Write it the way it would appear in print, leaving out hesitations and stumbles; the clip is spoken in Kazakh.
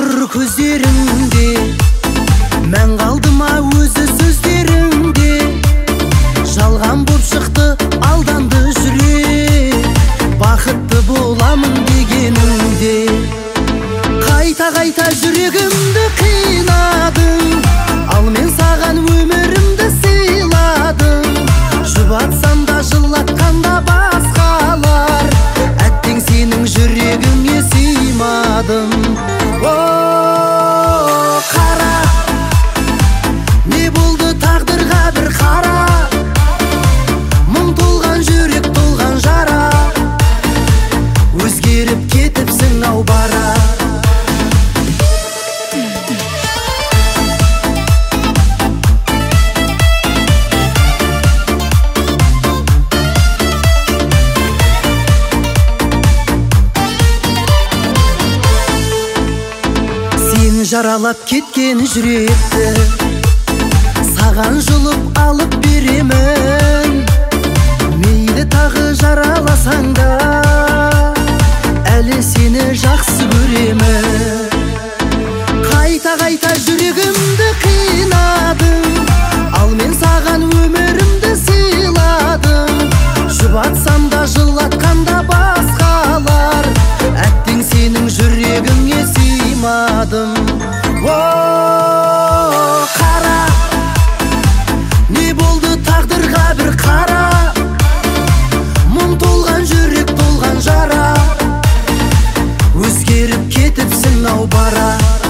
нұр көздеріңде, мән қалды ма өзі сөздеріңде? Жалған боп шықты алданды жүрек, бақытты боламын дегеніңде. Қайта-қайта жүрегімді қинадың, ал мен саған өмірімді сыйладым. Жұбатсам да жылатқанда басқалар, әттең сенің жүрегіңе сыймадым. О, қара, не болды тағдырға бір қара, мың толған жүрек толған жара, өзгеріп кетіпсің ау бара. Жаралап кеткен жүректі саған жұлып алып беремін. Мейлі тағы жараласаң да, әлі сені жақсы көремін. Қайта-қайта жүрегімді қинадың, ал мен саған өмірімді сыйладым. Жұбатсам да жылатқанда басқалар, әттең сенің жүрегіңе сыймадым. О, қара, не болды тағдырға бір қара, мың толған жүрек толған жара, өзгеріп кетіпсің ау бара.